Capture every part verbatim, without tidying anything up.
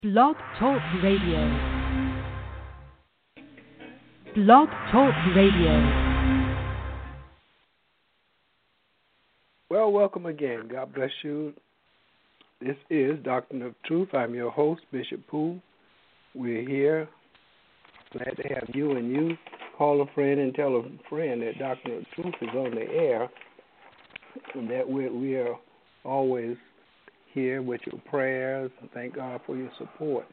Blog Talk Radio. Blog Talk Radio. Well, welcome again. God bless you. This is Doctrine of Truth. I'm your host, Bishop Poole. We're here. Glad to have you and you. Call a friend and tell a friend that Doctrine of Truth is on the air and that we're, we are always here with your prayers, and thank God for your support.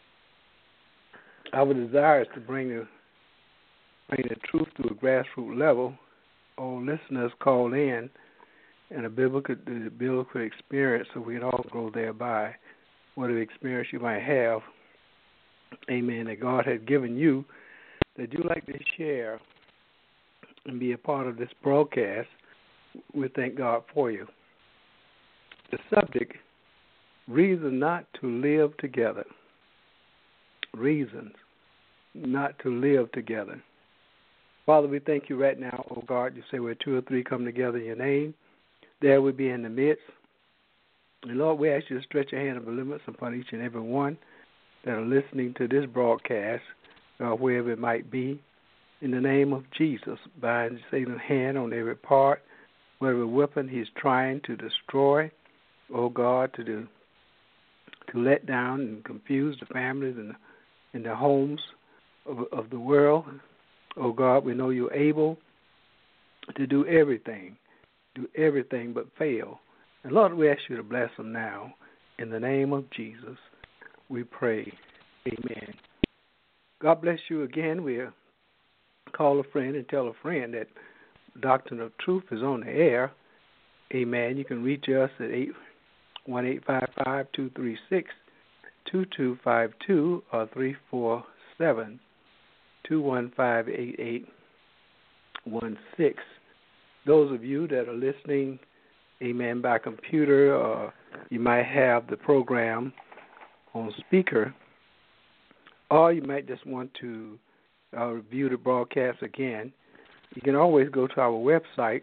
Our desire is to bring the, bring the truth to a grassroots level. All listeners call in and a biblical, the biblical experience so we can all grow thereby. Whatever experience you might have, amen, that God has given you, that you like to share and be a part of this broadcast, we thank God for you. The subject, reason not to live together. Reasons not to live together. Father, we thank you right now, oh God. You say where two or three come together in your name, there we be in the midst. And Lord, we ask you to stretch your hand of limits upon each and every one that are listening to this broadcast, uh, wherever it might be. In the name of Jesus, bind Satan's hand on every part, whatever weapon he's trying to destroy, oh God, to do, to let down and confuse the families and the, and the homes of, of the world. Oh God, we know you're able to do everything, do everything but fail. And Lord, we ask you to bless them now. In the name of Jesus, we pray. Amen. God bless you again. We'll call a friend and tell a friend that Doctrine of Truth is on the air. Amen. You can reach us at eight one eight five five, two three six, two two five two or three four seven, two one five, eight eight one six. Those of you that are listening, amen, by computer, or you might have the program on speaker, or you might just want to uh, review the broadcast again, you can always go to our website,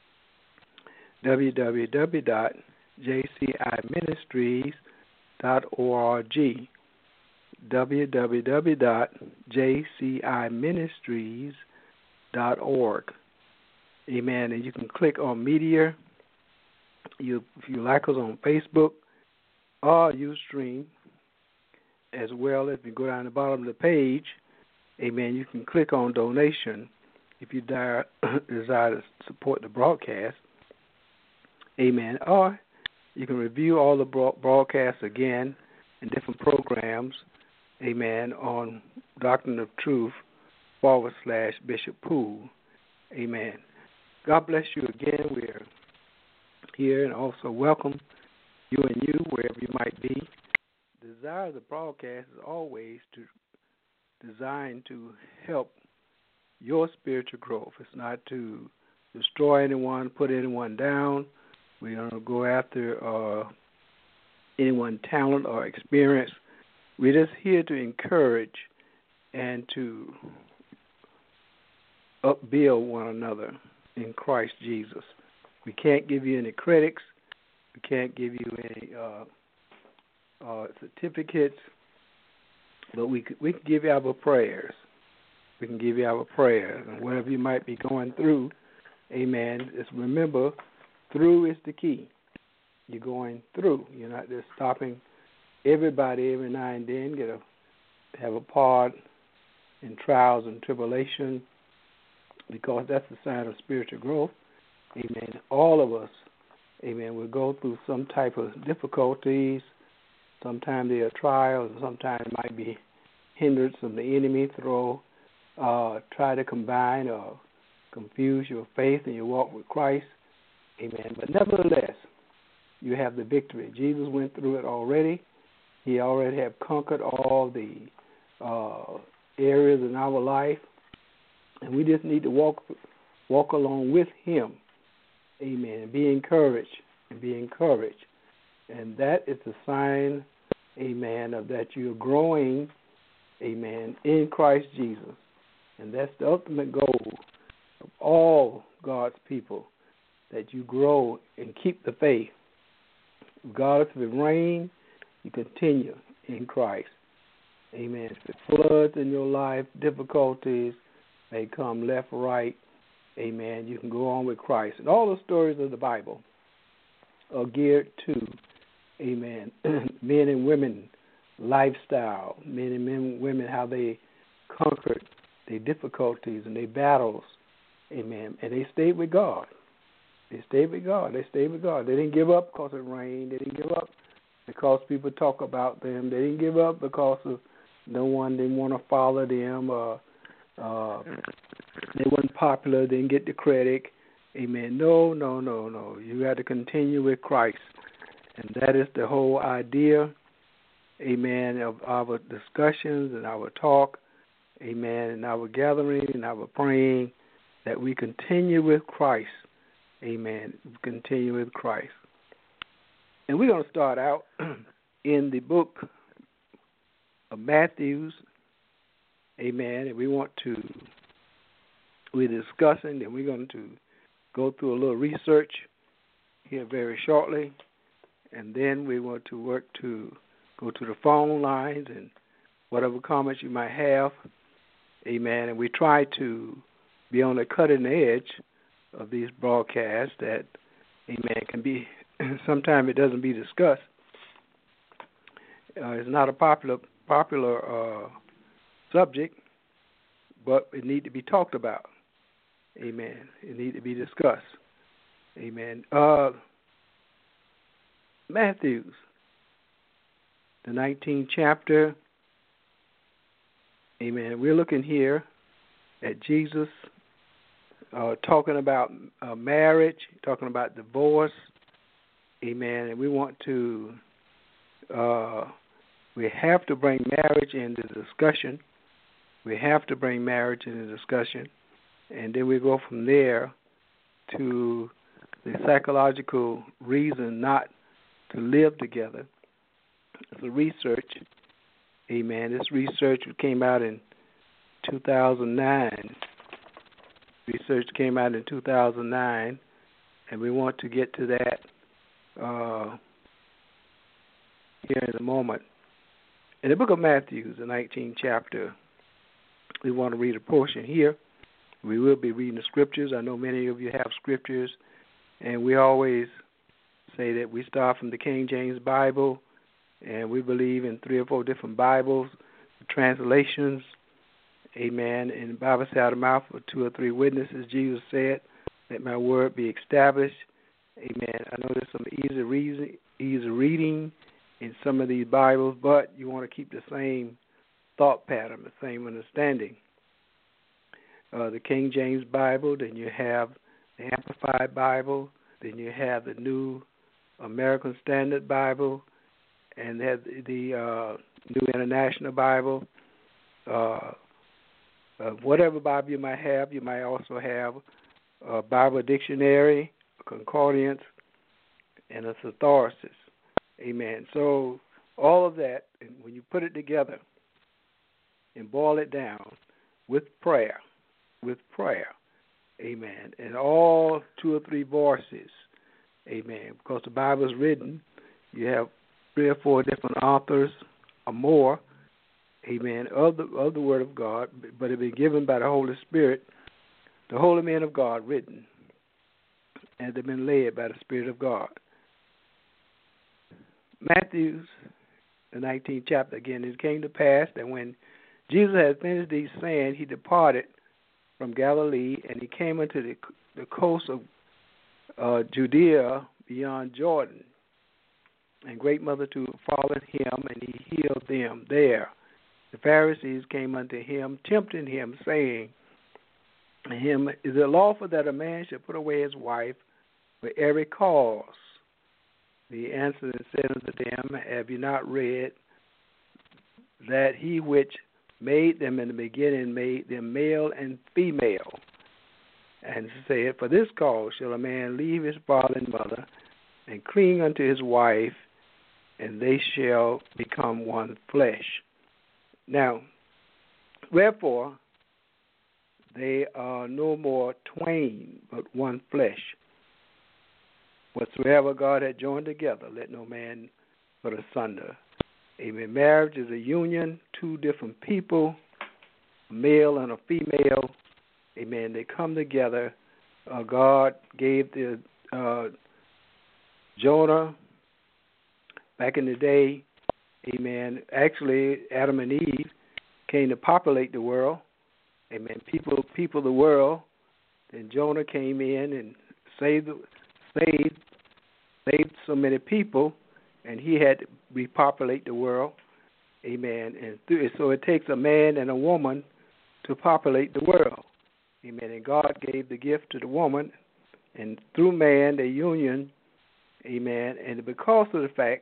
w w w dot j c i ministries dot org, w w w dot j c i ministries dot org. Amen. And you can click on media. You, if you like us on Facebook or Ustream, as well as you go down the bottom of the page, amen, you can click on donation if you desire, desire to support the broadcast. Amen. Or you can review all the broadcasts again in different programs, amen, on Doctrine of Truth forward slash Bishop Poole. Amen. God bless you again. We're here and also welcome you and you wherever you might be. The desire of the broadcast is always to designed to help your spiritual growth. It's not to destroy anyone, put anyone down. We don't go after uh, anyone's talent or experience. We're just here to encourage and to upbuild one another in Christ Jesus. We can't give you any critics. We can't give you any uh, uh, certificates, but we we can give you our prayers. We can give you our prayers, and whatever you might be going through, amen, just remember, through is the key. You're going through. You're not just stopping. Everybody every now and then get a have a part in trials and tribulation, because that's a sign of spiritual growth. Amen. All of us, amen, will go through some type of difficulties. Sometimes they are trials, and sometimes it might be hindrance from the enemy throw, uh, try to combine or confuse your faith and your walk with Christ. Amen. But nevertheless, you have the victory. Jesus went through it already. He already have conquered all the uh, areas in our life, and we just need to walk walk along with him. Amen. And be encouraged and be encouraged. And that is a sign, amen, of that you're growing, amen, in Christ Jesus. And that's the ultimate goal of all God's people, that you grow and keep the faith. Regardless of the rain, you continue in Christ. Amen. If floods in your life, difficulties may come left, right. Amen. You can go on with Christ. And all the stories of the Bible are geared to, amen, men and women lifestyle, men and men, women, how they conquered their difficulties and their battles. Amen. And they stayed with God. They stayed with God. They stayed with God. They didn't give up because it rained. They didn't give up because people talk about them. They didn't give up because of no one didn't want to follow them. Or uh, they weren't popular. They didn't get the credit. Amen. No, no, no, no. You got to continue with Christ. And that is the whole idea, amen, of our discussions and our talk, amen, and our gathering and our praying, that we continue with Christ. Amen. Continue with Christ. And we're going to start out in the book of Matthew. Amen. And we want to, we're discussing, and we're going to go through a little research here very shortly. And then we want to work to go to the phone lines and whatever comments you might have. Amen. And we try to be on the cutting edge of these broadcasts that, amen, can be, sometimes it doesn't be discussed. Uh, it's not a popular popular uh, subject, but it needs to be talked about. Amen. It needs to be discussed. Amen. Uh, Matthew, the nineteenth chapter. Amen. We're looking here at Jesus uh, talking about uh, marriage, talking about divorce. Amen. And we want to, uh, we have to bring marriage into discussion. We have to bring marriage into discussion. And then we go from there to the psychological reason not to live together. It's a research. Amen. This research came out in two thousand nine. Research came out in two thousand nine, and we want to get to that uh, here in a moment. In the book of Matthew, the nineteenth chapter, we want to read a portion here. We will be reading the scriptures. I know many of you have scriptures, and we always say that we start from the King James Bible, and we believe in three or four different Bibles, translations. Amen. And the Bible said, out of the mouth of two or three witnesses, Jesus said, let my word be established. Amen. I know there's some easy reason, easy reading in some of these Bibles, but you want to keep the same thought pattern, the same understanding. Uh, the King James Bible, then you have the Amplified Bible, then you have the New American Standard Bible, and have the uh, New International Bible. Uh, uh, whatever Bible you might have, you might also have a Bible dictionary, a concordance, and a thesaurus. Amen. So all of that, and when you put it together and boil it down with prayer, with prayer, amen, and all two or three voices, amen, because the Bible is written, you have three or four different authors or more, amen, of the of the Word of God, but it been given by the Holy Spirit, the holy men of God written, and they've been led by the Spirit of God. Matthew, the nineteenth chapter, again, it came to pass that when Jesus had finished these sayings, he departed from Galilee, and he came into the, the coast of uh, Judea beyond Jordan. And great multitude followed him, and he healed them there. The Pharisees came unto him, tempting him, saying, him, is it lawful that a man should put away his wife for every cause? He answered and said unto them, have you not read that he which made them in the beginning made them male and female? And said, for this cause shall a man leave his father and mother, and cling unto his wife, and they shall become one flesh. Now, wherefore, they are no more twain, but one flesh. Whatsoever God had joined together, let no man put asunder. Amen. Marriage is a union, two different people, a male and a female. Amen. They come together. Uh, God gave the uh, Jonah back in the day. Amen. Actually, Adam and Eve came to populate the world. Amen. People, people, of the world. Then Jonah came in and saved, saved, saved so many people, and he had to repopulate the world. Amen. And through, so it takes a man and a woman to populate the world. Amen. And God gave the gift to the woman, and through man, the union. Amen. And because of the fact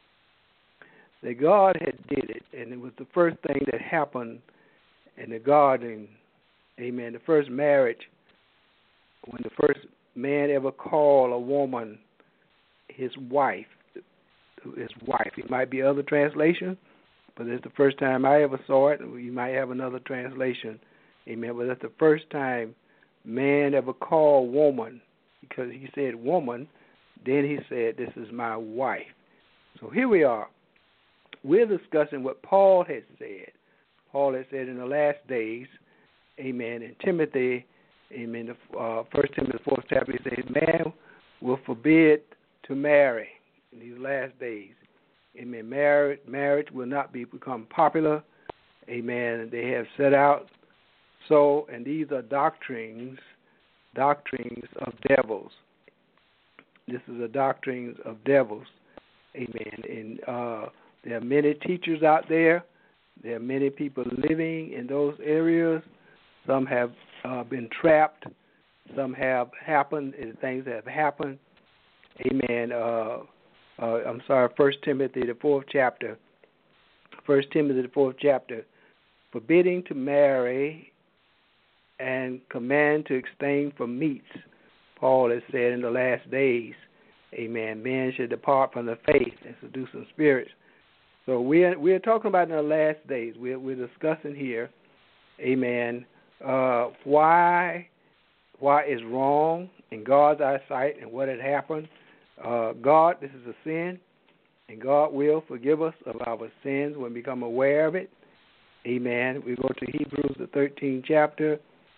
that God had did it, and it was the first thing that happened in the garden. Amen. The first marriage, when the first man ever called a woman his wife, his wife. It might be other translations, but it's the first time I ever saw it. You might have another translation. Amen. But that's the first time man ever called woman, because he said woman, then he said, this is my wife. So here we are. We're discussing what Paul has said. Paul has said in the last days, amen, in Timothy, amen, the uh, First Timothy, the fourth chapter, he says, man will forbid to marry in these last days. Amen. Marriage, marriage will not be become popular. Amen. They have set out so, and these are doctrines, doctrines of devils. This is a doctrines of devils. Amen. And uh, there are many teachers out there. There are many people living in those areas. Some have uh, been trapped. Some have happened, and things have happened. Amen. Uh, uh, I'm sorry, First Timothy, the fourth chapter. First Timothy, the fourth chapter. Forbidding to marry and command to abstain from meats. Paul has said in the last days, amen, men should depart from the faith and seducing spirits. So we're, we're talking about in the last days. We're, we're discussing here, amen, uh, why why is wrong in God's eyesight and what had happened. Uh, God, this is a sin, and God will forgive us of our sins when we become aware of it. Amen. We go to Hebrews, the thirteenth chapter,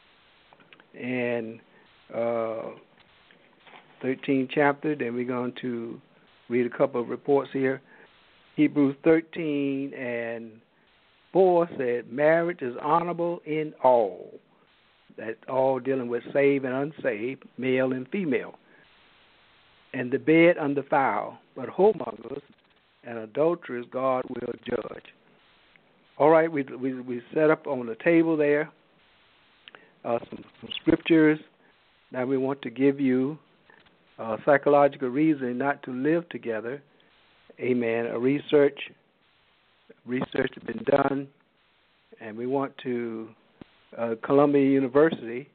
and uh, thirteenth chapter. Then we're going to read a couple of reports here. Hebrews thirteen and four said, marriage is honorable in all. That's all dealing with saved and unsaved, male and female. And the bed undefiled, but whoremongers and adulterers God will judge. All right, we we, we set up on the table there uh, some, some scriptures. Now we want to give you a psychological reason not to live together. Amen. A research, research has been done, and we want to, uh, Columbia University,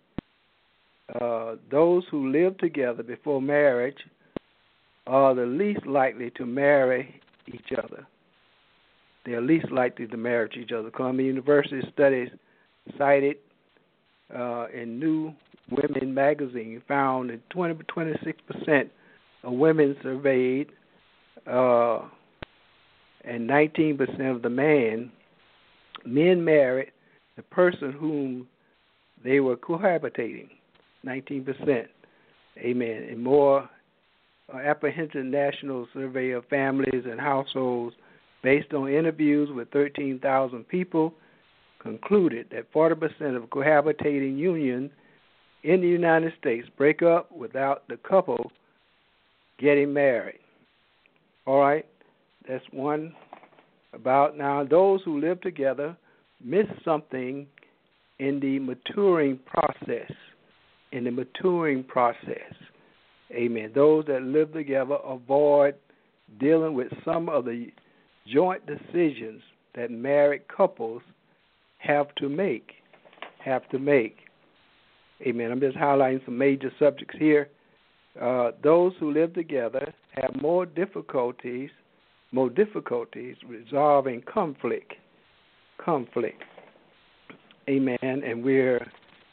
uh, those who live together before marriage are the least likely to marry each other. They are least likely to marry each other. Columbia University studies cited uh, in New Women magazine found that twenty to twenty-six percent of women surveyed uh, and nineteen percent of the men, men married the person whom they were cohabitating, nineteen percent. Amen. And more uh, apprehensive national survey of families and households based on interviews with thirteen thousand people concluded that forty percent of cohabitating unions in the United States break up without the couple getting married. All right, that's one about. Now, those who live together miss something in the maturing process, in the maturing process. Amen. Those that live together avoid dealing with some of the joint decisions that married couples have to make, have to make. Amen. I'm just highlighting some major subjects here. Uh, those who live together have more difficulties, more difficulties resolving conflict, conflict. Amen. And we're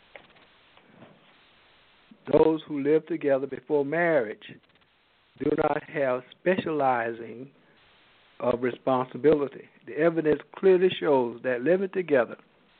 those who live together before marriage do not have specializing of responsibility. The evidence clearly shows that living together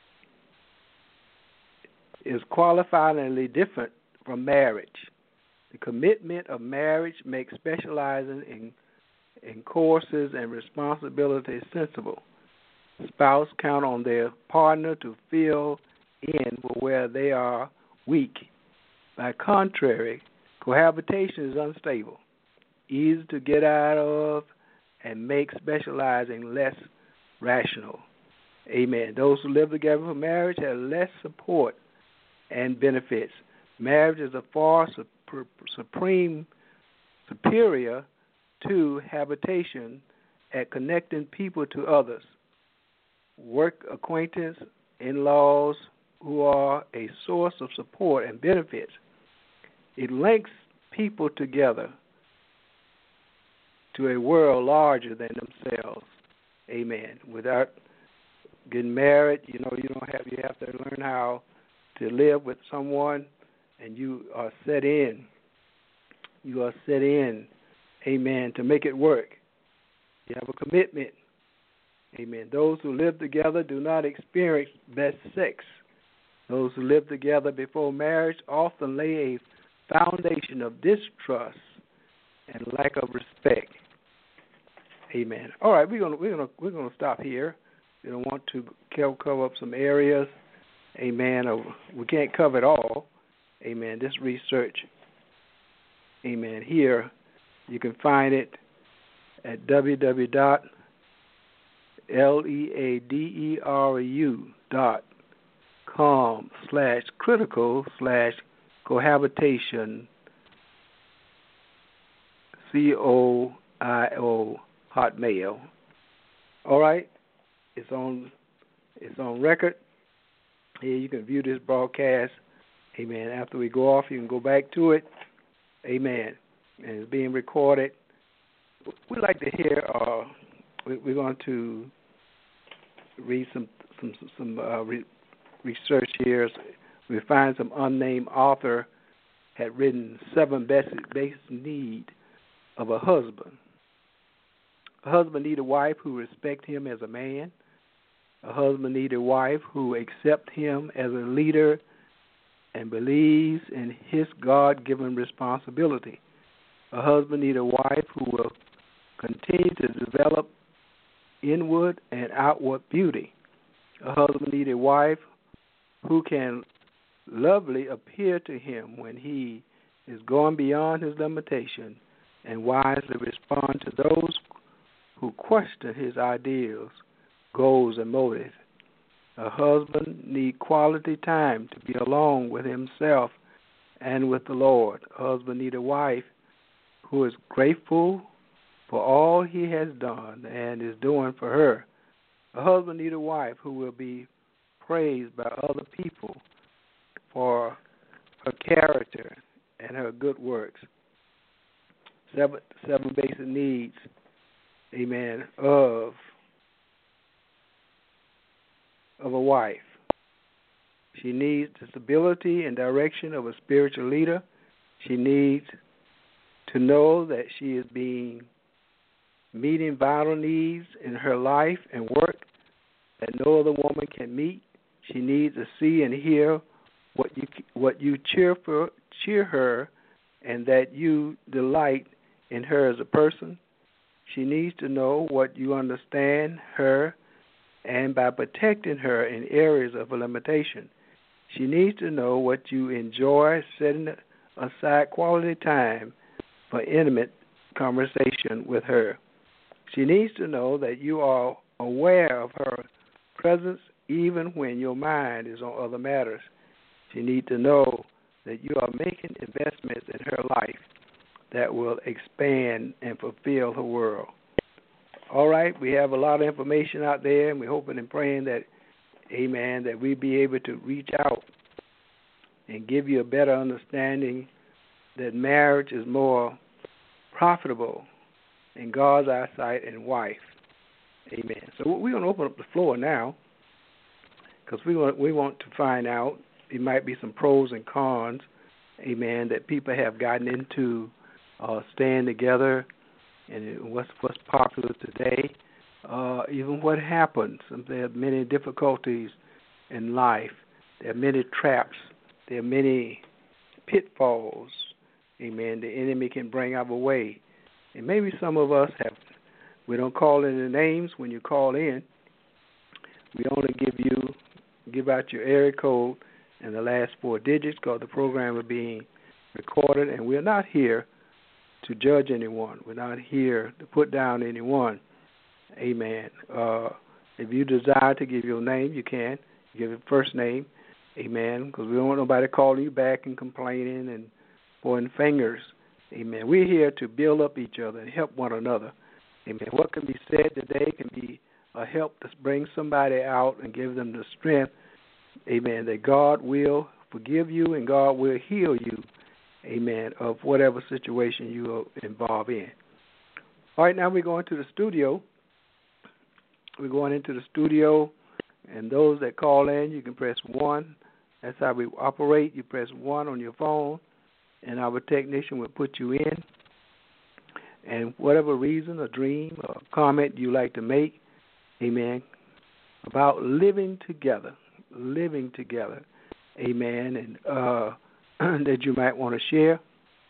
is qualifyingly different from marriage. The commitment of marriage makes specializing in, in courses and responsibilities sensible. Spouse count on their partner to fill in where they are weak. By contrary, cohabitation is unstable, easy to get out of, and makes specializing less rational. Amen. Those who live together for marriage have less support and benefits. Marriage is a far supreme superior to habitation at connecting people to others. Work acquaintance, in-laws who are a source of support and benefits. It links people together to a world larger than themselves. Amen. Without getting married, you know, you don't have you have to learn how to live with someone, and you are set in. You are set in, amen, to make it work. You have a commitment. Amen. Those who live together do not experience best sex. Those who live together before marriage often lay a foundation of distrust and lack of respect. Amen. All right, we're gonna we're gonna we're gonna stop here. We don't want to cover up some areas. Amen. We can't cover it all. Amen. This research. Amen. Here, you can find it at w w w dot leaderu dot com slash critical slash cohabitation C O I O Hotmail. All right, it's on it's on record. Here you can view this broadcast. Amen. After we go off, you can go back to it. Amen. And it's being recorded. We'd like to hear. Uh, we're going to read some some some uh, re- research here. We find some unnamed author had written seven basic basic need of a husband. A husband needs a wife who respects him as a man. A husband needs a wife who accepts him as a leader and believes in his God-given responsibility. A husband needs a wife who will continue to develop inward and outward beauty. A husband needs a wife who can lovely appear to him when he is going beyond his limitation and wisely respond to those who question his ideals, goals, and motives. A husband needs quality time to be alone with himself and with the Lord. A husband needs a wife who is grateful for all he has done and is doing for her. A husband needs a wife who will be praised by other people for her character and her good works. Seven, seven basic needs, amen, of, of a wife. She needs the stability and direction of a spiritual leader. She needs to know that she is being meeting vital needs in her life and work that no other woman can meet. She needs to see and hear what you what you cheer for, cheer her, and that you delight in her as a person. She needs to know what you understand her, and by protecting her in areas of limitation. She needs to know what you enjoy, setting aside quality time for intimate conversation with her. She needs to know that you are aware of her presence even when your mind is on other matters. She needs to know that you are making investments in her life that will expand and fulfill her world. All right, we have a lot of information out there, and we're hoping and praying that, amen, that we be able to reach out and give you a better understanding that marriage is more profitable in God's eyesight and wife. Amen. So we're going to open up the floor now because we want, we want to find out, there might be some pros and cons, amen, that people have gotten into uh, staying together and what's what's popular today, uh, even what happens. There are many difficulties in life. There are many traps. There are many pitfalls. Amen. The enemy can bring our way, and maybe some of us have. We don't call in the names when you call in. We only give you give out your area code and the last four digits because the program is being recorded, and we're not here to judge anyone. We're not here to put down anyone. Amen. Uh, if you desire to give your name, you can. Give your first name. Amen. Because we don't want nobody calling you back and complaining and pointing fingers. Amen. We're here to build up each other and help one another. Amen. What can be said today can be a help to bring somebody out and give them the strength. Amen. That God will forgive you and God will heal you. Amen. Of whatever situation you are involved in. All right, now we're going to the studio. We're going into the studio, and those that call in, you can press one. That's how we operate. You press one on your phone, and our technician will put you in. And whatever reason, a dream, or a comment you like to make, amen, about living together, living together, amen, and uh, that you might want to share.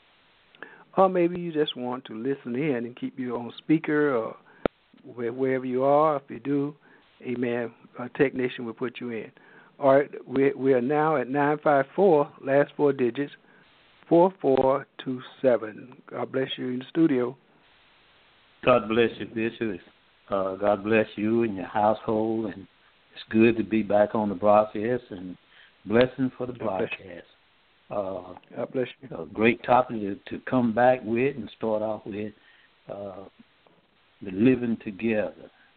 Or maybe you just want to listen in and keep you on speaker or wherever you are. If you do, amen, a technician will put you in. All right, we, we are now at nine five four, last four digits, four four two seven. God bless you in the studio. God bless you, Bishop. Uh, God bless you and your household, and it's good to be back on the broadcast, and blessing for the broadcast. Uh, God bless you. A great topic to, to come back with and start off with, uh, the living together.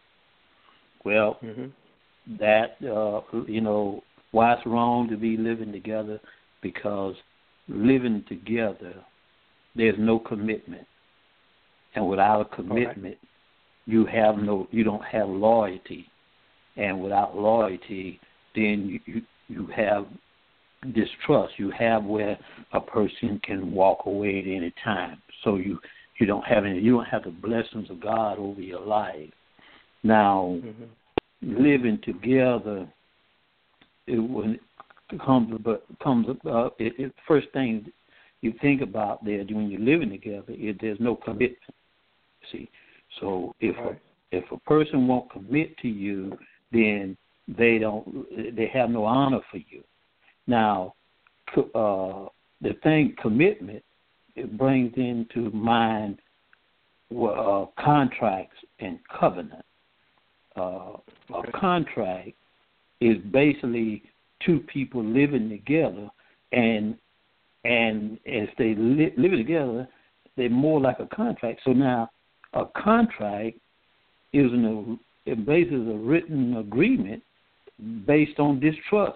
Well, mm-hmm. that, uh, you know, why it's wrong to be living together, because living together, there's no commitment. And without a commitment, right. you have no, you don't have loyalty. And without loyalty, then you, you, you have distrust. You have where a person can walk away at any time. So you, you don't have any, you don't have the blessings of God over your life. Now, mm-hmm. living together, it, when it comes, but comes uh, it, it, first thing you think about there when you're living together is there's no commitment. See, so if right. a, if a person won't commit to you, then they don't, they have no honor for you. Now, uh, the thing commitment, it brings into mind uh, contracts and covenant. Uh, okay. A contract is basically two people living together, and and if they li- live together, they're more like a contract. So now, a contract is an, it bases a written agreement based on distrust,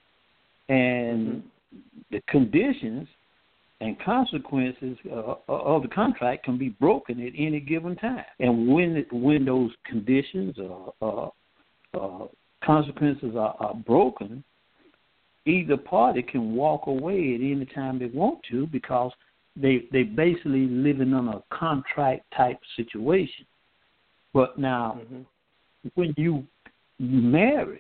and mm-hmm. the conditions and consequences uh, of the contract can be broken at any given time. And when it, when those conditions or uh, uh, consequences are, are broken, either party can walk away at any time they want to, because they they basically living on a contract type situation. But now, mm-hmm. when you marry,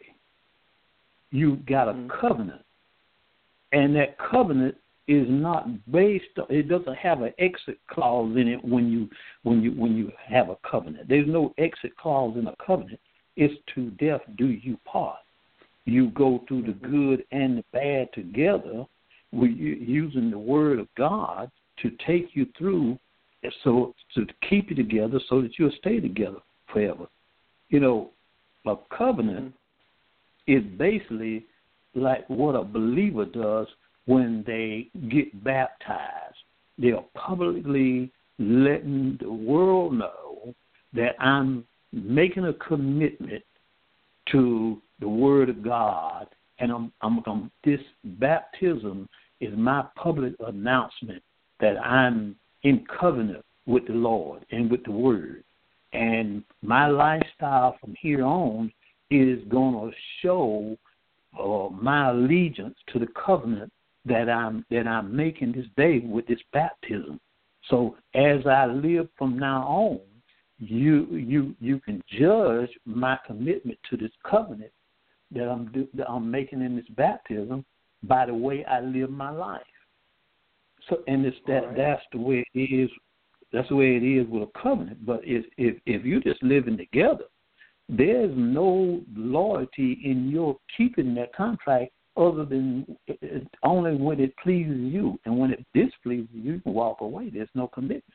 you got a mm-hmm. covenant, and that covenant is not based. It doesn't have an exit clause in it when you when you when you have a covenant. There's no exit clause in a covenant. It's to death do you part. You go through the good and the bad together, with you, using the word of God to take you through, so to keep you together, so that you'll stay together forever. You know, a covenant mm-hmm. is basically like what a believer does when they get baptized. They are publicly letting the world know that I'm making a commitment to the Word of God, and I'm, I'm, I'm, this baptism is my public announcement that I'm in covenant with the Lord and with the Word. And my lifestyle from here on is going to show uh, my allegiance to the covenant that I'm that I'm making this day with this baptism. So as I live from now on, you you you can judge my commitment to this covenant that I'm do, that I'm making in this baptism by the way I live my life. So, and it's that right. that's the way it is. That's the way it is with a covenant. But if if if you're just living together, there's no loyalty in your keeping that contract other than only when it pleases you, and when it displeases you, you can walk away. There's no commitment.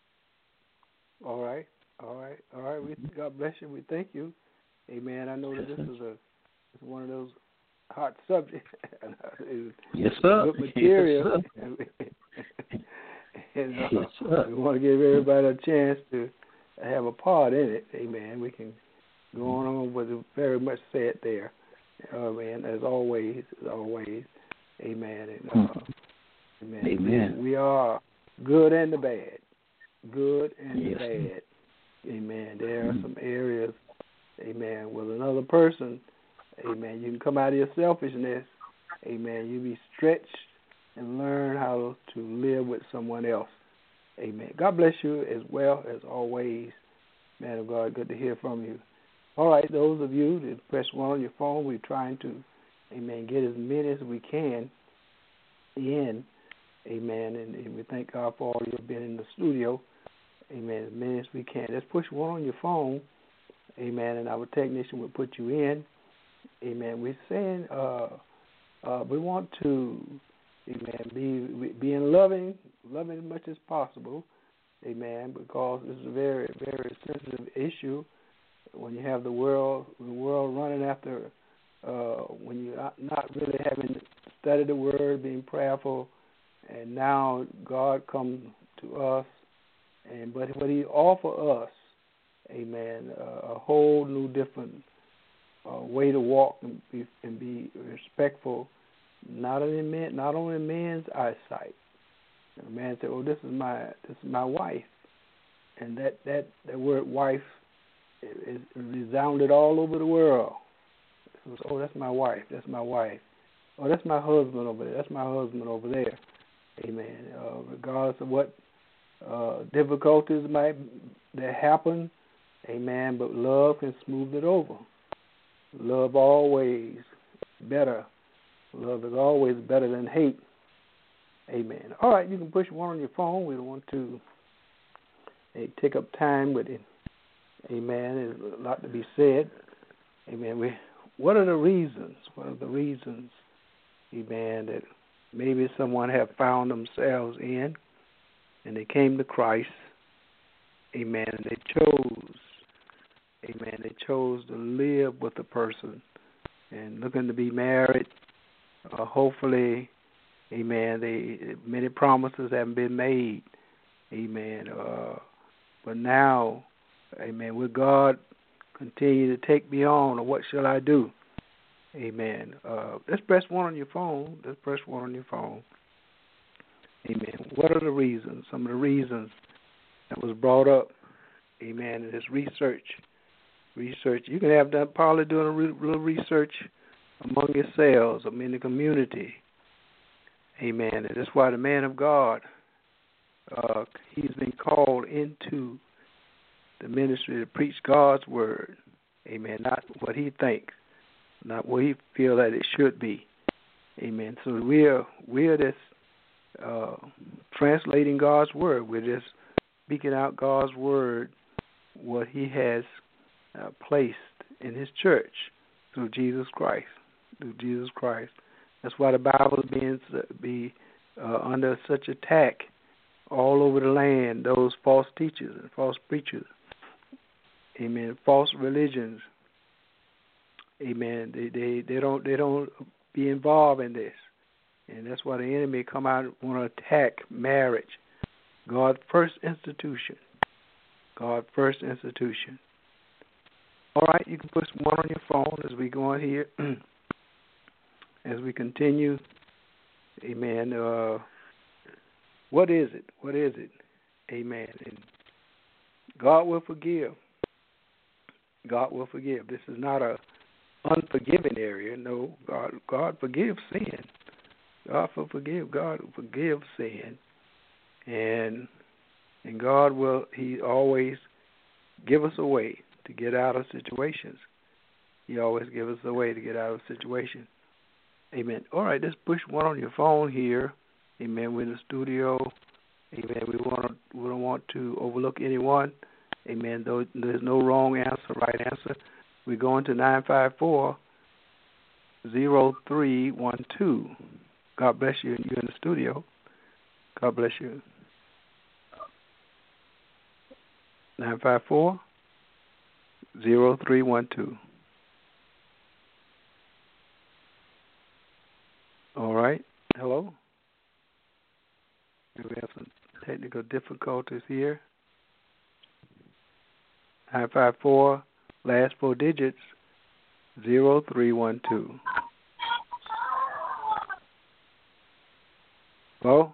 All right, all right, all right. We, God bless you. We thank you. Amen. I know that this is a it's one of those hot subjects. Yes, sir. Good material. Yes, sir. and, uh, yes, sir. We want to give everybody a chance to have a part in it. Amen. We can go on with it very much said there. Oh, man, as always, as always, amen. And, uh, amen. Amen. We are good and the bad, good and yes. the bad, amen. There are some areas, amen, with another person, amen. You can come out of your selfishness, amen. You be stretched and learn how to live with someone else, amen. God bless you as well as always, man of God. Good to hear from you. All right, those of you that press one on your phone, we're trying to, amen, get as many as we can in, amen, and, and we thank God for all you have been in the studio, amen, as many as we can. Just push one on your phone, amen, and our technician will put you in, amen. We're saying uh, uh, we want to, amen, be being loving, loving as much as possible, amen, because this is a very, very sensitive issue. When you have the world, the world running after, uh, when you're not, not really having studied the Word, being prayerful, and now God comes to us, and but what He offers us, amen, uh, a whole new different uh, way to walk and be, and be respectful, not only in men, not only in men's eyesight. A man said, "Oh, this is my this is my wife," and that that that word "wife." It, it resounded all over the world. It was, oh, that's my wife. That's my wife. Oh, that's my husband over there. That's my husband over there. Amen. Uh, regardless of what uh, difficulties might that happen, amen. But love can smooth it over. Love always better. Love is always better than hate. Amen. All right, you can push one on your phone. We don't want to hey, take up time with it. Amen. There's a lot to be said. Amen. We, what are the reasons? What are the reasons, amen, that maybe someone have found themselves in and they came to Christ, amen, and they chose, amen, they chose to live with a person and looking to be married. Uh, hopefully, amen, they many promises haven't been made, amen. Uh, but now, amen, will God continue to take me on, or what shall I do? Amen. Uh, let's press one on your phone. Let's press one on your phone. Amen. What are the reasons? Some of the reasons that was brought up, amen, in this research. Research. You can have that probably doing a little research among yourselves, I mean, in the community. Amen. And that's why the man of God, uh, he's been called into the ministry to preach God's word, amen, not what he thinks, not what he feels that it should be, amen. So we're we're just uh, translating God's word. We're just speaking out God's word, what he has uh, placed in his church through Jesus Christ, through Jesus Christ. That's why the Bible is being be uh, under such attack all over the land. Those false teachers and false preachers. Amen. False religions. Amen. They they they don't they don't be involved in this, and that's why the enemy come out and want to attack marriage, God's first institution. God's first institution. All right, you can put one on your phone as we go on here, as we continue. Amen. Uh, what is it? What is it? Amen. And God will forgive. God will forgive. This is not a unforgiving area. No, God God forgives sin. God will forgive. God will forgive sin. And And God will, He always give us a way to get out of situations. He always gives us a way to get out of situations. Amen. All right, let's push one on your phone here. Amen. We're in the studio. Amen. We want to, we don't want to overlook anyone. Amen. Though there's no wrong answer, right answer. We're going to nine five four, zero three one two. God bless you. You're in the studio. God bless you. nine five four, zero three one two. All right. Hello. We have some technical difficulties here. nine five four, last four digits, zero three one two. Hello?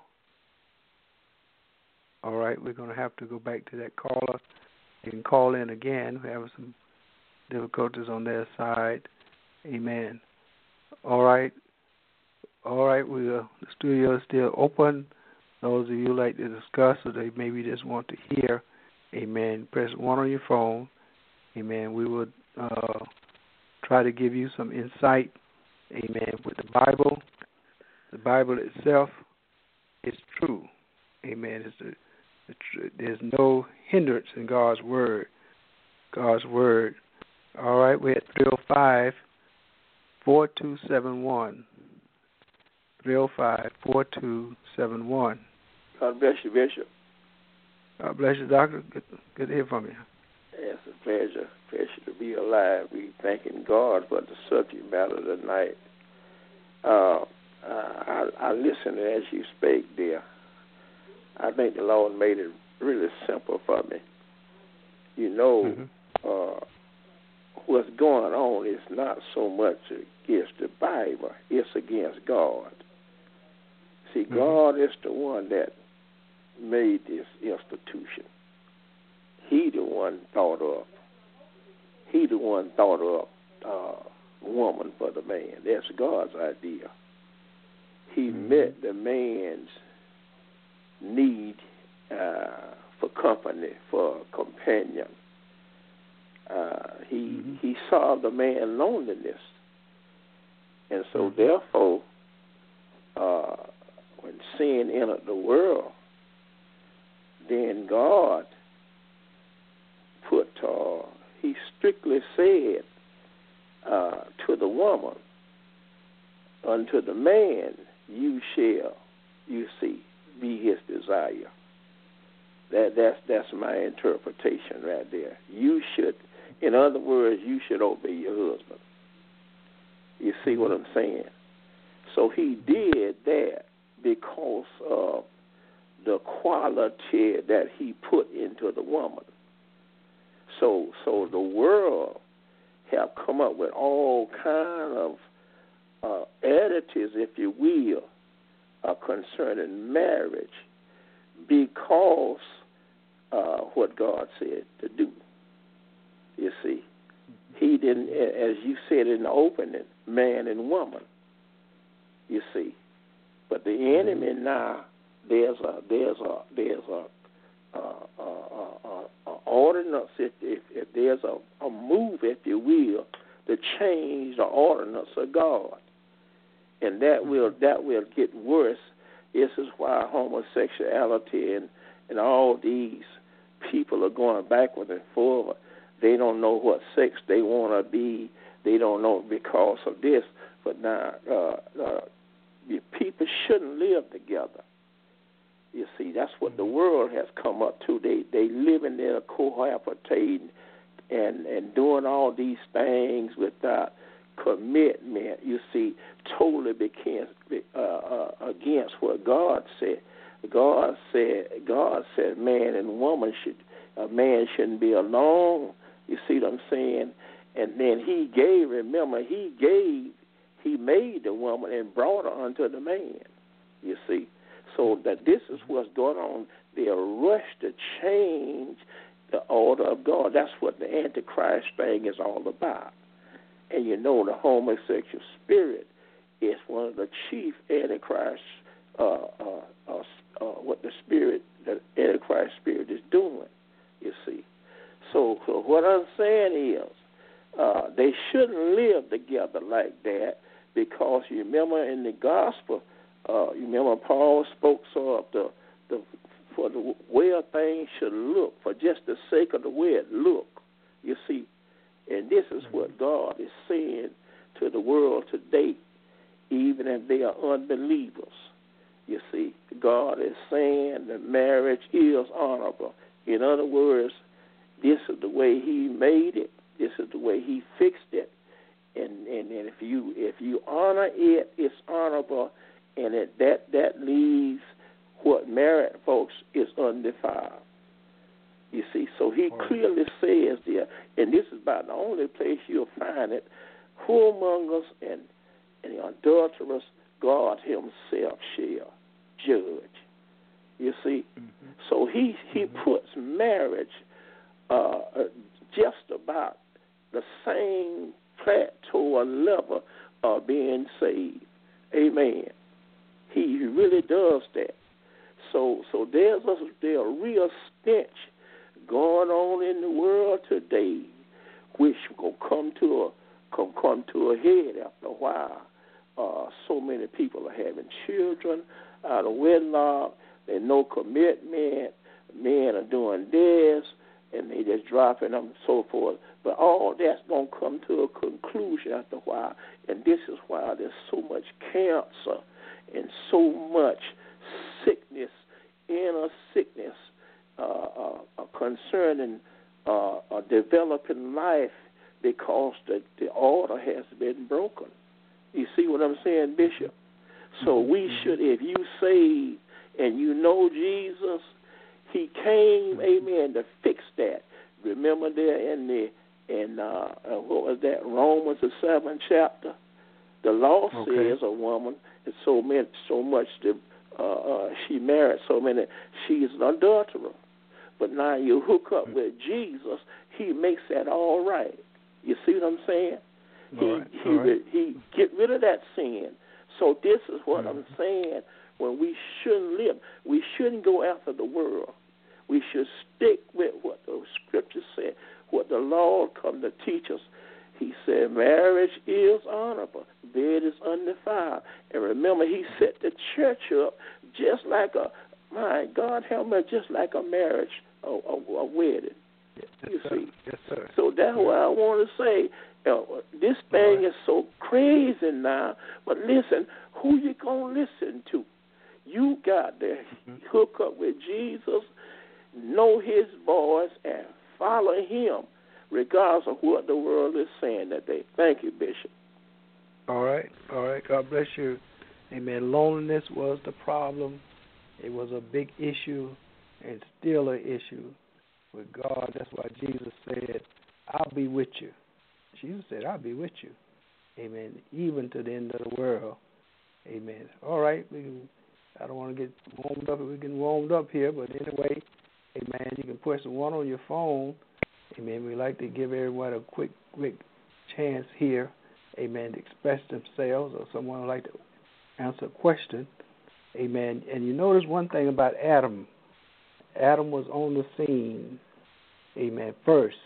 All right, we're going to have to go back to that caller. You can call in again. We're having some difficulties on their side. Amen. All right. All right, we, uh, the studio is still open. Those of you who like to discuss or they maybe just want to hear, amen, press one on your phone. Amen. We would uh, try to give you some insight, amen, with the Bible. The Bible itself is true. Amen. It's the, the tr- there's no hindrance in God's Word. God's Word. All right, we're at three oh five, four two seven one. three oh five, four two seven one. God bless you, Bishop. God bless you, Doctor. Good, good to hear from you. It's a pleasure, pleasure to be alive. We thanking God for the subject matter tonight. Uh, I, I listened as you spake there. I think the Lord made it really simple for me. You know, mm-hmm. uh, what's going on is not so much against the Bible, it's against God. See, mm-hmm. God is the one that made this institution. He the one thought up. He the one thought up uh, woman for the man. That's God's idea. He mm-hmm. met the man's need uh, for company, for a companion. Uh, he mm-hmm. he saw the man's loneliness, and so mm-hmm. therefore, uh, when sin entered the world, then God put, uh, he strictly said uh, to the woman, unto the man you shall, you see, be his desire. That that's that's my interpretation right there. You should, in other words, you should obey your husband. You see what I'm saying? So he did that because of the quality that he put into the woman. So so the world have come up with all kind of uh, additives, if you will, uh, concerning marriage because uh, what God said to do. You see, he didn't, as you said in the opening, man and woman. You see, but the enemy now, there's a there's a there's a Uh, uh, uh, uh, ordinance, if, if, if there's a, a move, if you will, to change the ordinance of God, and that will that will get worse. This is why homosexuality and, and all these people are going backward and forward. They don't know what sex they want to be. They don't know because of this. But now, uh, uh, people shouldn't live together. You see, that's what the world has come up to. They they live in there cohabitating and, and doing all these things without commitment. You see, totally against, uh, uh, against what God said. God said, God said, man and woman should, a man shouldn't be alone. You see what I'm saying? And then He gave. Remember, He gave. He made the woman and brought her unto the man. You see. So that this is what's going on. They are rushed to change the order of God. That's what the Antichrist thing is all about. And you know the homosexual spirit is one of the chief Antichrist uh, uh, uh, uh, what the spirit, the Antichrist spirit, is doing. You see. So, so what I'm saying is, uh, they shouldn't live together like that, because you remember in the gospel, uh, you remember Paul spoke so of the the for the way a thing should look, for just the sake of the way it look. You see, and this is what God is saying to the world today, even if they are unbelievers. You see, God is saying that marriage is honorable. In other words, this is the way He made it. This is the way He fixed it. And and, and if you if you honor it, it's honorable, and it, that that leaves what married folks is undefiled. You see, so He clearly says there, and this is about the only place you'll find it, whoremongers and and the adulterers, God Himself shall judge. You see, mm-hmm. so He He mm-hmm. puts marriage uh, just about the same plateau or level of being saved. Amen. He really does that. So so there's a, there's a real stench going on in the world today, which will come to a come, come to a head after a while. Uh, so many people are having children out of wedlock. There's no commitment. Men are doing this, and they just dropping them and so forth. But all that's going to come to a conclusion after a while, and this is why there's so much cancer and so much sickness, inner sickness uh, uh, uh, concerning uh, uh, developing life, because the, the order has been broken. You see what I'm saying, Bishop? So we should, if you saved and you know Jesus, He came, amen, to fix that. Remember there in the in uh, what was that, Romans the seventh chapter? The law okay. says a woman is so many, so much that uh, uh, she married so many, she's an adulterer. But now you hook up with Jesus, He makes that all right. You see what I'm saying? He right. he right. he get rid of that sin. So this is what mm-hmm. I'm saying. When we shouldn't live, we shouldn't go after the world. We should stick with what the Scripture said, what the Lord come to teach us. He said, marriage is honorable, bed is undefiled. And remember, He set the church up just like a, my God, help me, just like a marriage, a, a, a wedding. Yes, you sir. see. Yes, sir. So that's what I want to say. Uh, this thing right. is so crazy now. But listen, who you going to listen to? You got to mm-hmm. hook up with Jesus, know His voice, and follow Him, regardless of what the world is saying that day. Thank you, Bishop. All right. All right. God bless you. Amen. Loneliness was the problem. It was a big issue and still an issue with God. That's why Jesus said, I'll be with you. Jesus said, I'll be with you. Amen. Even to the end of the world. Amen. All right. We can, I don't want to get warmed up. We're getting warmed up here, but anyway, amen, you can push the one on your phone. Amen. We like to give everyone a quick, quick chance here, amen, to express themselves, or someone would like to answer a question. Amen. And you notice one thing about Adam. Adam was on the scene, amen, first.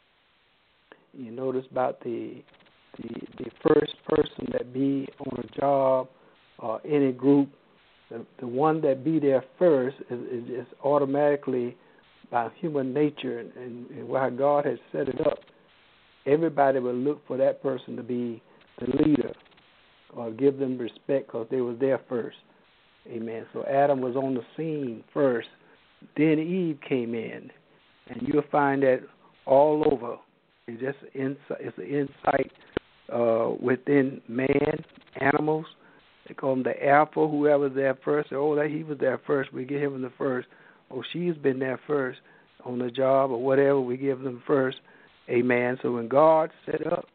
You notice about the the, the first person that be on a job or any group, the, the one that be there first is, is, is automatically, by human nature and, and, and how God has set it up, everybody will look for that person to be the leader or give them respect because they was there first. Amen. So Adam was on the scene first. Then Eve came in. And you'll find that all over. It's just insight, it's an insight uh, within man, animals. They call him the alpha, whoever's there first. Oh, that he was there first. We give him the first. Oh, she's been there first on the job or whatever. We give them first. Amen. So when God set up,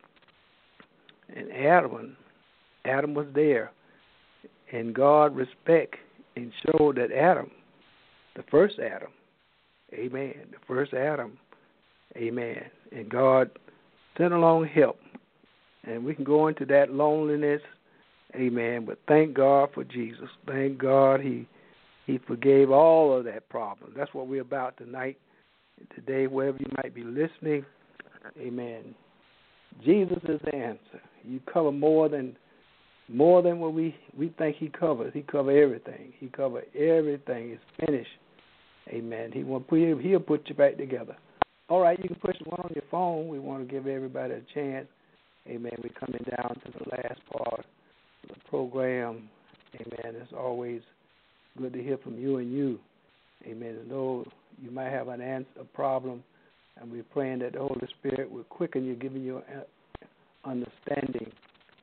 and Adam, Adam was there, and God respect and showed that Adam, the first Adam, amen, the first Adam, amen, and God sent along help. And we can go into that loneliness, amen, but thank God for Jesus. Thank God he He forgave all of that problem. That's what we're about tonight, today, wherever you might be listening. Amen. Jesus is the answer. You cover more than more than what we, we think he covers. He covers everything. He covers everything. It's finished. Amen. He will put you, he'll put you back together. All right, you can push one on your phone. We want to give everybody a chance. Amen. We're coming down to the last part of the program. Amen. It's always good to hear from you and you. Amen. And though you might have an answer, a problem, and we're praying that the Holy Spirit will quicken you, giving you understanding.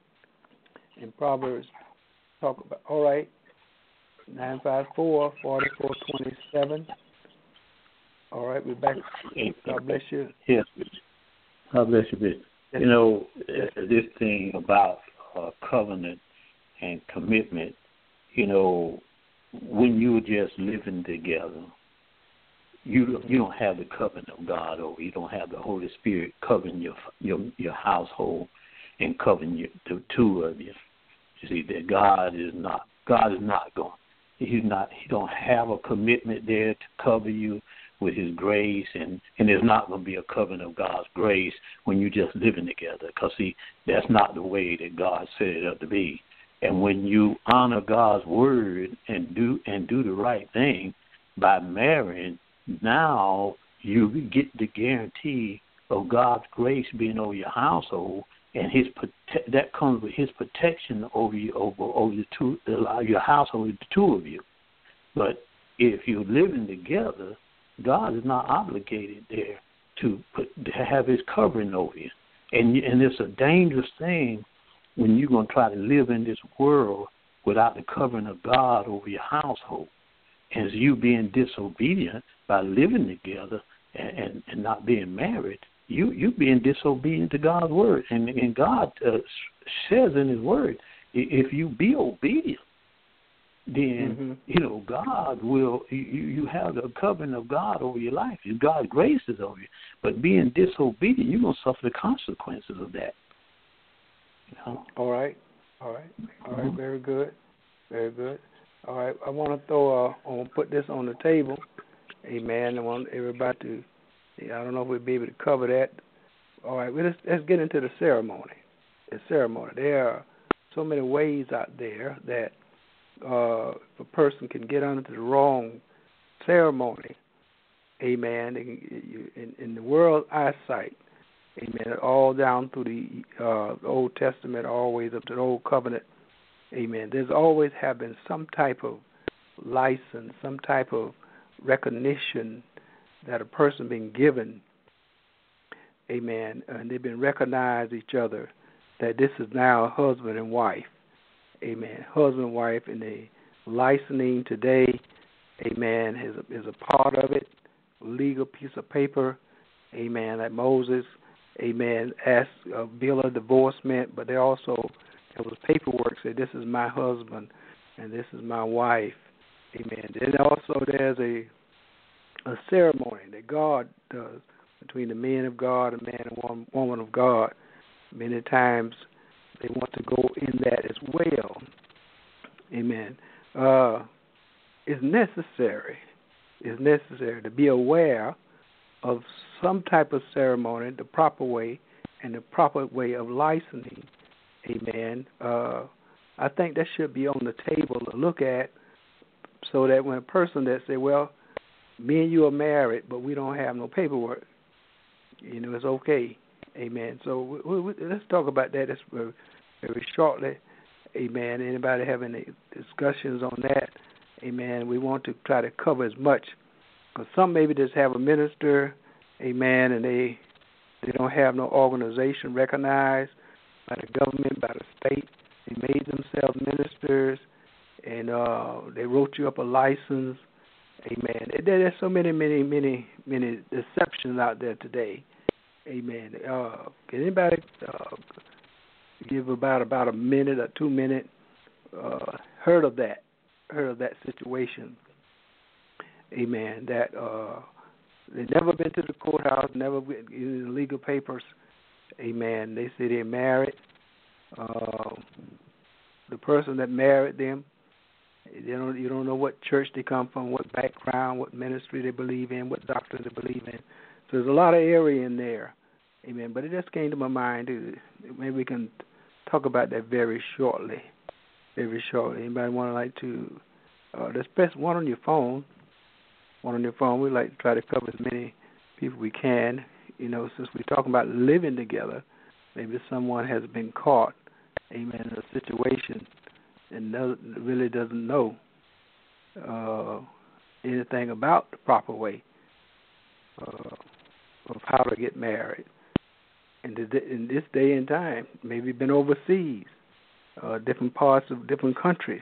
In Proverbs, talk about, all right, nine five four, four four two seven. All right, we're back. God bless you. Yes, God bless you, Bishop. Yes. You know, yes. This thing about uh, covenant and commitment, you know, when you're just living together, you you don't have the covenant of God over. You don't have the Holy Spirit covering your your your household and covering you, the two of you. You see that God is not God is not going. He's not. He don't have a commitment there to cover you with His grace, and and there's not going to be a covenant of God's grace when you're just living together. Because see, that's not the way that God set it up to be. And when you honor God's word and do and do the right thing by marrying, now you get the guarantee of God's grace being over your household, and His that comes with His protection over you over over the two your household, the two of you. But if you're living together, God is not obligated there to put to have His covering over you, and and it's a dangerous thing when you're going to try to live in this world without the covering of God over your household. As you being disobedient by living together and, and, and not being married, you you being disobedient to God's word. And, and God uh, says in His word, if you be obedient, then, mm-hmm. you know, God will, you, you have the covering of God over your life. God's grace is over you. But being disobedient, you're going to suffer the consequences of that. You know? All right. All right. All right. Mm-hmm. Very good. Very good. All right. I want to throw, uh, I want to put this on the table. Amen. I want everybody to, I don't know if we'll be able to cover that. All right. Well, let's, let's get into the ceremony. The ceremony. There are so many ways out there that uh, a person can get under the wrong ceremony. Amen. In, in, in the world eyesight. Amen. All down through the uh, Old Testament, always up to the Old Covenant. Amen. There's always have been some type of license, some type of recognition that a person been given. Amen. And they've been recognized each other that this is now husband and wife. Amen. Husband and wife, and the licensing today, amen, is a, is a part of it. Legal piece of paper. Amen. Like Moses. Amen, asked a bill of divorcement, but there also there was paperwork said this is my husband and this is my wife. Amen. Then also there's a a ceremony that God does between the men of God and man and one, woman of God. Many times they want to go in that as well. Amen. Uh, it's necessary. It's necessary to be aware of some type of ceremony, the proper way, and the proper way of licensing. Amen. Uh, I think that should be on the table to look at, so that when a person that say, well, me and you are married, but we don't have no paperwork, you know, it's okay. Amen. So we, we, let's talk about that very, very shortly. Amen. Anybody have any discussions on that? Amen. We want to try to cover as much. Because some maybe just have a minister, amen, and they they don't have no organization recognized by the government, by the state. They made themselves ministers, and uh, they wrote you up a license, amen. There, there's so many, many, many, many deceptions out there today, amen. Uh, can anybody uh, give about about a minute or two minute uh, heard of that? Heard of that situation? Amen. That uh, they've never been to the courthouse, never been in the legal papers. Amen. They say they're married. Uh, the person that married them, You don't you don't know what church they come from, what background, what ministry they believe in, what doctrine they believe in. So there's a lot of area in there. Amen. But it just came to my mind. Maybe we can talk about that very shortly. Very shortly. Anybody want to like to uh, let's press one on your phone. One on your phone. We like to try to cover as many people we can. You know, since we're talking about living together, maybe someone has been caught, amen, in a situation and doesn't, really doesn't know uh, anything about the proper way uh, of how to get married. And in this day and time, maybe been overseas, uh, different parts of different countries,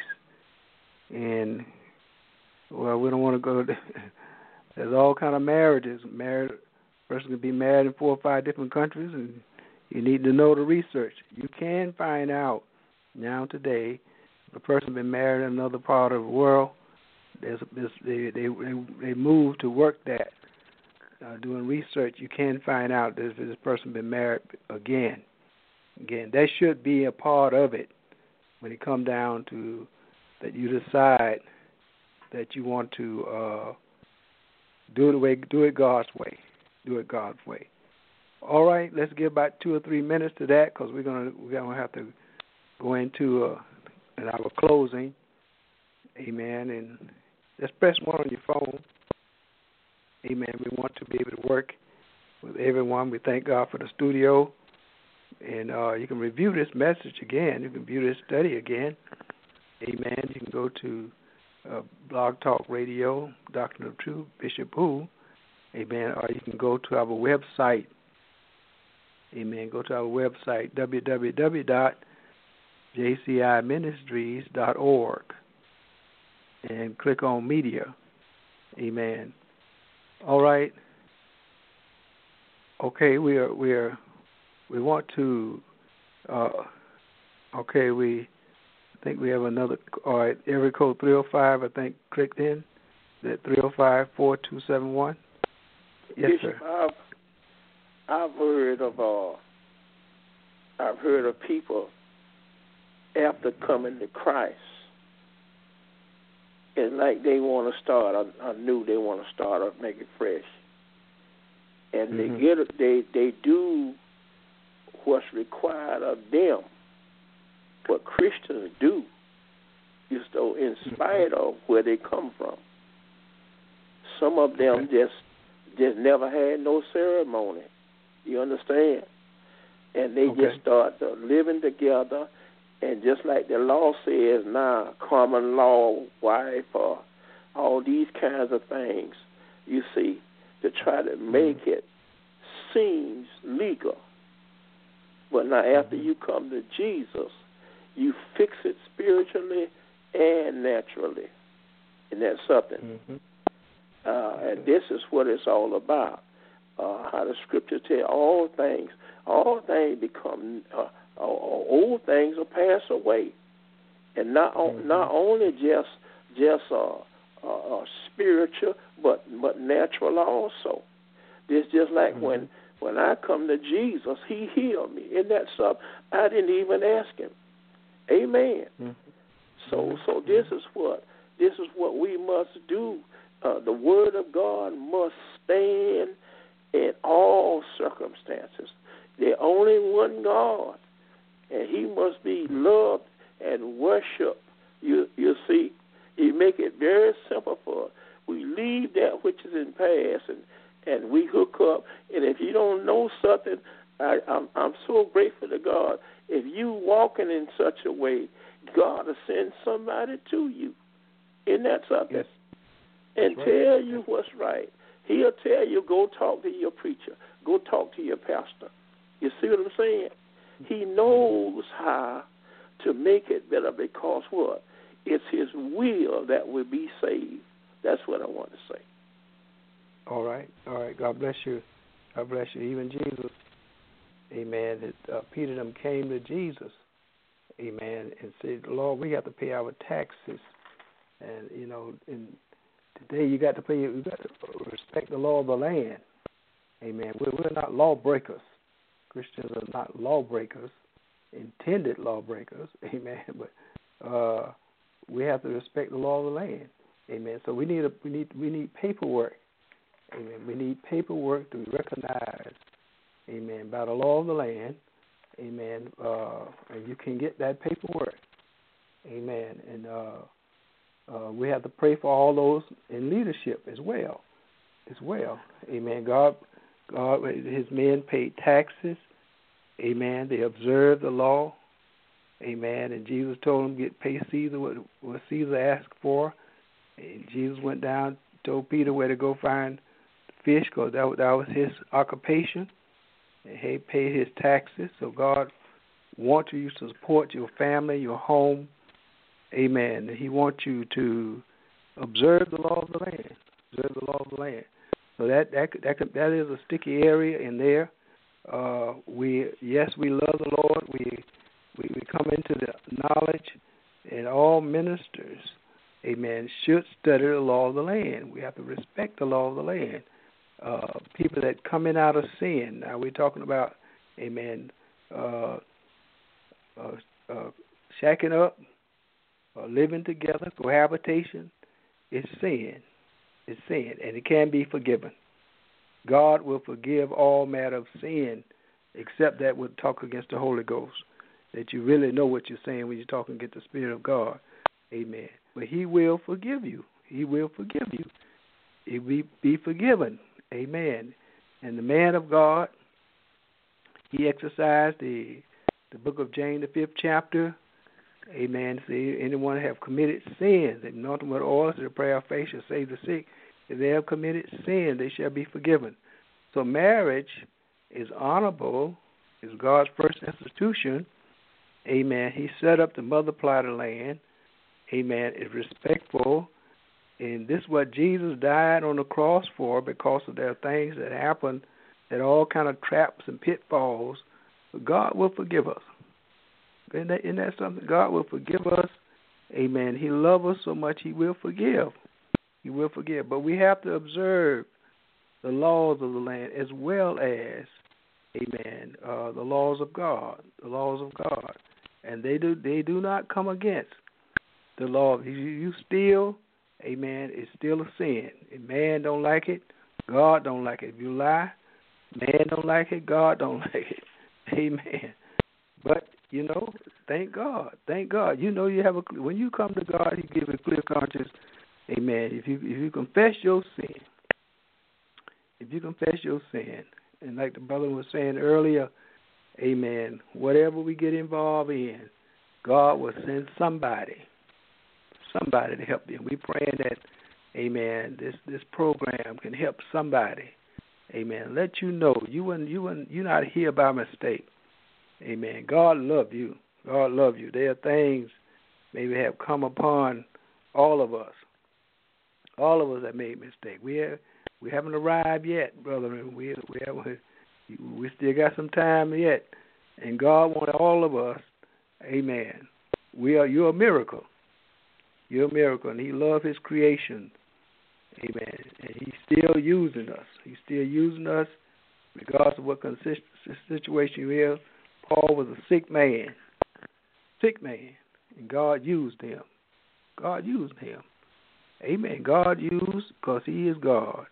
and well, we don't want to go. To, there's all kind of marriages. Married person can be married in four or five different countries, and you need to know the research. You can find out now today if a person been married in another part of the world. There's, there's they they they move to work that. Uh, doing research, you can find out if this person been married again. Again, that should be a part of it when it come down to that you decide that you want to uh, do it the way, do it God's way, do it God's way. All right, let's give about two or three minutes to that because we're gonna we're gonna have to go into uh, in our closing. Amen. And let's press one on your phone. Amen. We want to be able to work with everyone. We thank God for the studio. And uh, you can review this message again. You can view this study again. Amen. You can go to uh, Blog Talk Radio, Doctrine of Truth, Bishop Who. Amen. Or you can go to our website. Amen. Go to our website, w w w dot j c i ministries dot org, and click on Media. Amen. All right. Okay, we are we are we want to. Uh, okay, we I think we have another. All right, area code three oh five. I think clicked in. That three oh five four two seven one. Yes, Bishop, sir. I've, I've heard of uh, I've heard of people after coming to Christ. It's like they want to start anew. They want to start off, make it fresh, and mm-hmm. they get it. They they do what's required of them. What Christians do, is though in spite mm-hmm. of where they come from. Some of them okay. just just never had no ceremony. You understand? And they okay. just start uh, living together. And just like the law says now, common law, wife, or all these kinds of things, you see, to try to make mm-hmm. it seems legal. But now after mm-hmm. you come to Jesus, you fix it spiritually and naturally. And that's something. Mm-hmm. Uh, and this is what it's all about. Uh, how the scriptures tell all things, all things become... Uh, old things will pass away, and not mm-hmm. not only just just uh, uh, uh, spiritual, but but natural also. It's just like mm-hmm. when when I come to Jesus, He healed me. Isn't that something? I didn't even ask Him. Amen. Mm-hmm. So so this is what this is what we must do. Uh, the Word of God must stand in all circumstances. There's only one God. And He must be loved and worshipped. You you see, He make it very simple for us. We leave that which is in past, and, and we hook up. And if you don't know something, I, I'm I'm so grateful to God. If you walking in such a way, God will send somebody to you. Isn't that something? Yes. And right. tell you what's right. He'll tell you, go talk to your preacher. Go talk to your pastor. You see what I'm saying? He knows how to make it better because what? It's His will that we be saved. That's what I want to say. All right. All right. God bless you. God bless you. Even Jesus, amen, that, uh, Peter them came to Jesus, amen, and said, Lord, we have to pay our taxes. And, you know, and today you got to pay, you got to respect the law of the land. Amen. We're, we're not lawbreakers. Christians are not lawbreakers, intended lawbreakers, amen. But uh, we have to respect the law of the land. Amen. So we need a, we need we need paperwork. Amen. We need paperwork to be recognized. Amen. By the law of the land. Amen. Uh, and you can get that paperwork. Amen. And uh, uh, we have to pray for all those in leadership as well. As well. Amen. God, God, His men paid taxes. Amen. They observed the law. Amen. And Jesus told them, "Get pay Caesar what, what Caesar asked for." And Jesus went down, told Peter where to go find fish, because that, that was his occupation. And he paid his taxes. So God wants you to support your family, your home. Amen. He wants you to observe the law of the land. Observe the law of the land. So that that that, that is a sticky area in there. Uh, we yes, we love the Lord. We we, we come into the knowledge, and all ministers, amen, should study the law of the land. We have to respect the law of the land. Uh, people that coming out of sin. Now we're talking about, amen, uh, uh, uh, shacking up, uh, living together, cohabitation. It's sin. It's sin, and it can be forgiven. God will forgive all matter of sin, except that would talk against the Holy Ghost, that you really know what you're saying when you're talking against the Spirit of God. Amen. But He will forgive you. He will forgive you. He will be forgiven. Amen. And the man of God, he exercised the the book of James, the fifth chapter. Amen. See, anyone have committed sins, and nothing but oil, the prayer of faith shall save the sick. If they have committed sin, they shall be forgiven. So marriage is honorable, is God's first institution. Amen. He set up to multiply the land. Amen. It's respectful. And this is what Jesus died on the cross for, because of there are things that happen, that all kind of traps and pitfalls. But God will forgive us. Isn't that, isn't that something? God will forgive us. Amen. He loves us so much, He will forgive. He will forgive. But we have to observe the laws of the land as well as, amen, uh, the laws of God. The laws of God. And they do they do not come against the law. If you steal, amen, it's still a sin. If man don't like it, God don't like it. If you lie, man don't like it, God don't like it. Amen. But, you know, thank God. Thank God. You know you have a, when you come to God, He gives a clear conscience. Amen. If you if you confess your sin, if you confess your sin, and like the brother was saying earlier, amen, whatever we get involved in, God will send somebody, somebody to help you. We're praying that, amen, this this program can help somebody. Amen. Let you know you wouldn't you wouldn't you're not here by mistake. Amen. God love you. God love you. There are things maybe have come upon all of us. All of us have made mistakes. We have, we haven't arrived yet, brother. We we have, we still got some time yet, and God wants all of us. Amen. We are you're a miracle. You're a miracle, and He loves His creation. Amen. And He's still using us. He's still using us, regardless of what consist, situation you're in. Paul was a sick man, sick man, and God used him. God used him. Amen. God used because He is God.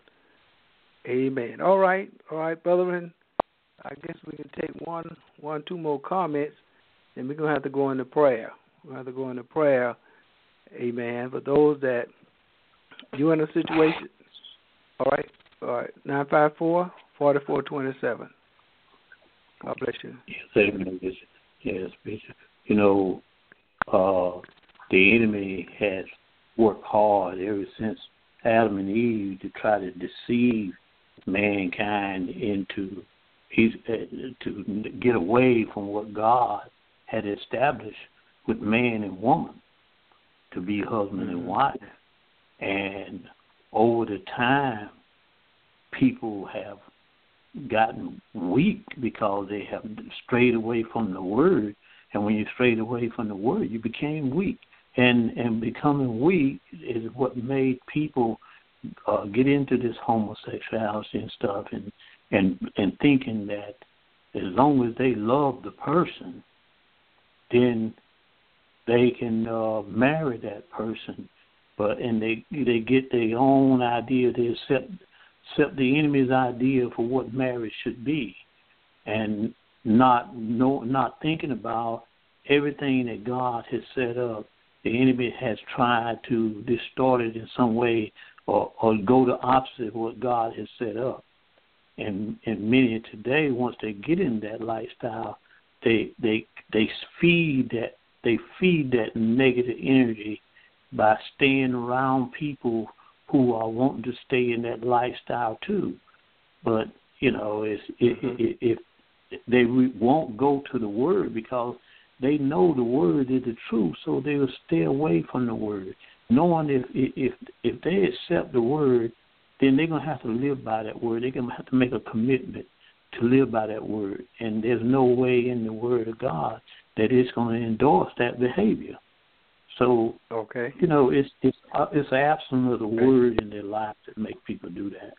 Amen. All right, all right, brethren. I guess we can take one, one, two more comments, and we're gonna have to go into prayer. We're gonna have to go into prayer. Amen. For those that you're in a situation. All right, all right. Nine five four forty four twenty seven. God bless you. Yes, amen, Bishop. Yes, Bishop. You know, uh, the enemy has worked hard ever since Adam and Eve to try to deceive mankind into his, uh, to get away from what God had established with man and woman to be husband mm-hmm. and wife. And over the time, people have gotten weak because they have strayed away from the Word. And when you strayed away from the Word, you became weak. And and becoming weak is what made people uh, get into this homosexuality and stuff, and, and and thinking that as long as they love the person, then they can uh, marry that person, but and they they get their own idea. They accept accept the enemy's idea for what marriage should be, and not no not thinking about everything that God has set up. The enemy has tried to distort it in some way, or, or go the opposite of what God has set up. And and many today, once they get in that lifestyle, they they they feed that they feed that negative energy by staying around people who are wanting to stay in that lifestyle too. But you know, it's, mm-hmm. it, it, if they won't go to the Word because they know the Word is the truth, so they will stay away from the Word, knowing if if if they accept the Word, then they're gonna have to live by that Word. They're gonna have to make a commitment to live by that Word, and there's no way in the Word of God that it's going to endorse that behavior. So, okay, you know, it's it's uh, it's the absence of the okay. Word in their life that make people do that.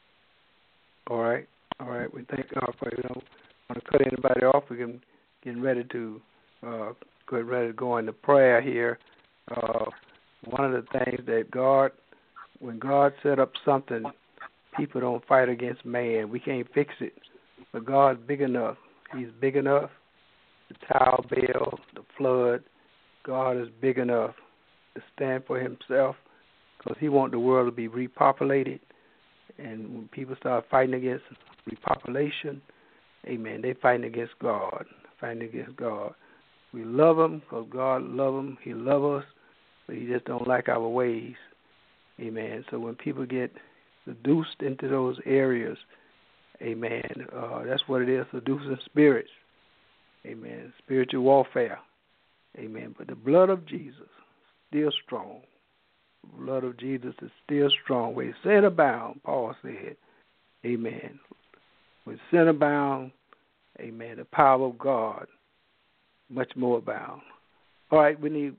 All right, all right. We thank God for you. Don't want to cut anybody off. We're getting, getting ready to uh, get ready to go into prayer here. Uh, one of the things that God, when God set up something, people don't fight against man. We can't fix it, but God's big enough. He's big enough. The Tower Bell, the flood, God is big enough to stand for himself because he wants the world to be repopulated. And when people start fighting against repopulation, amen, they're fighting against God, fighting against God. We love him because God loves him. He loves us, but he just don't like our ways. Amen. So when people get seduced into those areas, amen, uh, that's what it is, seducing spirits. Amen. Spiritual warfare. Amen. But the blood of Jesus still strong. The blood of Jesus is still strong. Where sin abound, Paul said. Amen. When sin abound, amen, the power of God much more abound. All right, we need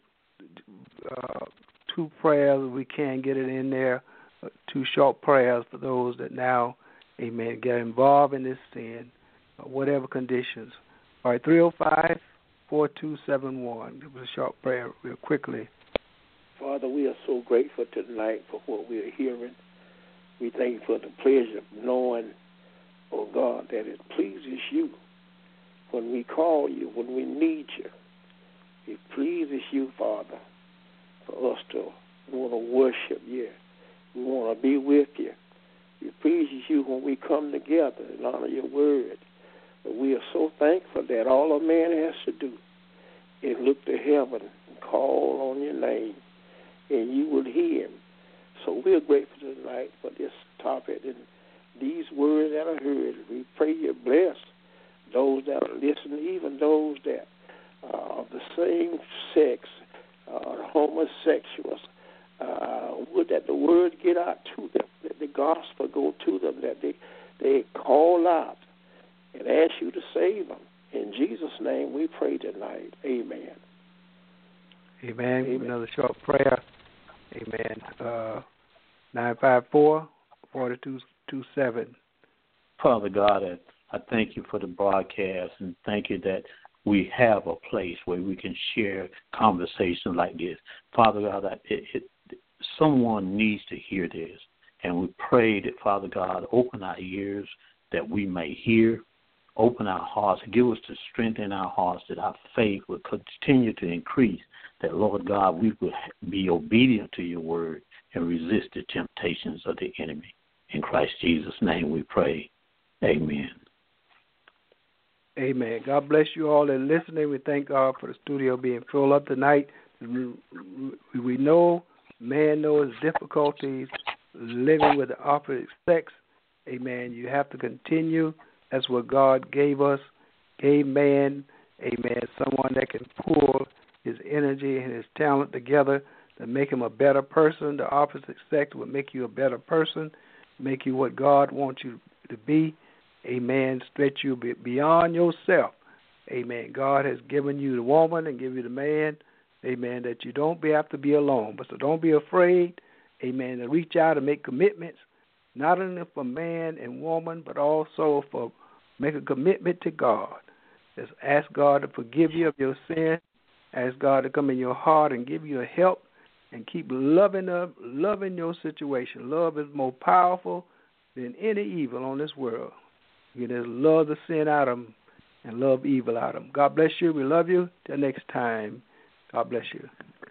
uh, two prayers. We can get it in there. Uh, two short prayers for those that now, amen, get involved in this sin, uh, whatever conditions. All right, three oh five, four two seven one. Give us a short prayer real quickly. Father, we are so grateful tonight for what we are hearing. We thank you for the pleasure of knowing, oh God, that it pleases you when we call you, when we need you. It pleases you, Father, for us to want to worship you. We want to be with you. It pleases you when we come together and honor your word. We are so thankful that all a man has to do is look to heaven and call on your name, and you will hear him. So we're grateful tonight for this topic and these words that are heard. We pray you bless those that are listening, even those that are of the same sex, uh, homosexuals. Uh, would that the word get out to them, that the gospel go to them, that they, they call out and ask you to save them. In Jesus' name we pray tonight. Amen. Amen. Amen. Another short prayer. Amen. Uh, nine five four, four two two seven. Father God, I, I thank you for the broadcast and thank you that we have a place where we can share conversations like this. Father God, I, it, it, someone needs to hear this. And we pray that, Father God, open our ears that we may hear. Open our hearts, give us the strength in our hearts that our faith will continue to increase, that, Lord God, we will be obedient to your word and resist the temptations of the enemy. In Christ Jesus' name we pray. Amen. Amen. God bless you all that are listening. We thank God for the studio being full up tonight. We know man knows difficulties living with the opposite sex. Amen. You have to continue. That's what God gave us, gave man, amen, someone that can pull his energy and his talent together to make him a better person. The opposite sex will make you a better person, make you what God wants you to be, amen, stretch you beyond yourself. Amen. God has given you the woman and given you the man, amen, that you don't be, have to be alone. But so don't be afraid, amen, to reach out and make commitments, not only for man and woman, but also for make a commitment to God. Just ask God to forgive you of your sin, Ask God to come in your heart and give you a help and keep loving up, loving your situation. Love is more powerful than any evil on this world. You just love the sin out of them and love evil out of them. God bless you. We love you. Till next time. God bless you.